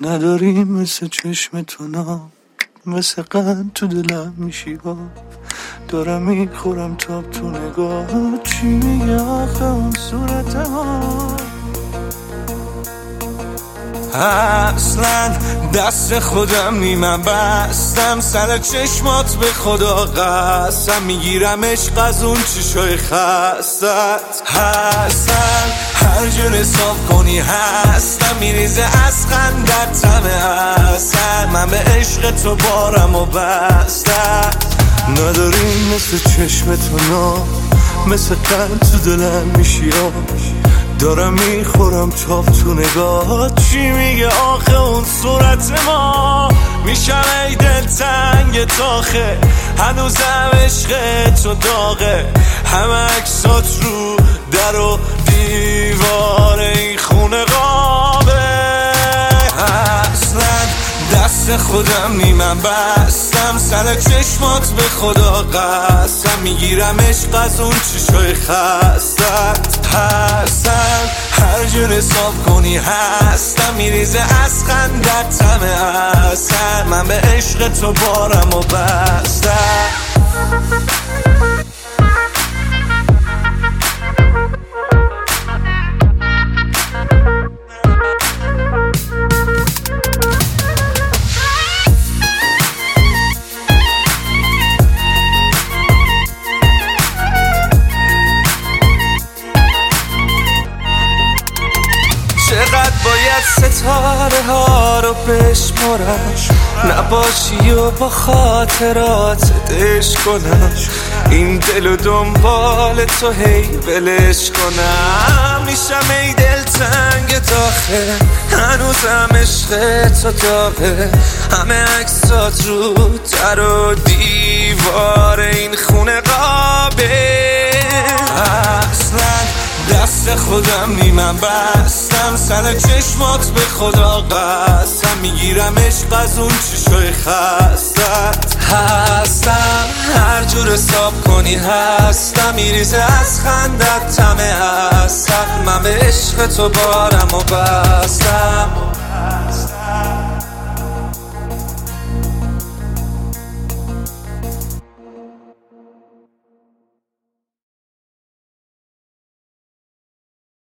نداری مثل چشم تو نام، مثل قند تو دلم میشی ها. دارم میخورم تاب تو نگاه، چی میگه آخه اون صورت ما؟ اصلا دست خودم نیمم بستم سر چشمات، به خدا قسم میگیرم عشق از اون چشای خستت هستن. هر جور حساب کنی هستم، میریزه از خندت تمه اصل. من به عشق تو بارم و بستم. نداری مثل چشم تو نام، مثل قند تو دلم میشی ها. دارم میخورم تاب تو نگاه، چی میگه آخه اون صورت ما؟ میشم ای دل تنگ تاخه، هنوزم عشق تو داغه. همه عکسات رو در و دیوار این خونه قابه. اصلا دست خودم نیمم بستم سر چشمات، به خدا قسم میگیرم عشق از اون چشای خستت هستم. هر جور حساب کنی هستم، میریزه از خندت تمه اصل. من به عشق تو بارم و بستم. چقدر باید ستاره ها رو بشمارم، نباشی و با خاطرات دش کنم. این دل و دنبال تو هی ولش کنم. میشم ای دل تنگ داخل، هنوزم عشق تو داغه. همه عکسات رو در و دیوار این خونه قابه. اصلا دست خودم نیمم بستم سر چشمات، به خدا قسم میگیرم عشق از اون چشای خستت هستم. هر جور حساب کنی هستم، میریزه از خندت تمه اصل. من به عشق تو بارم و بستم.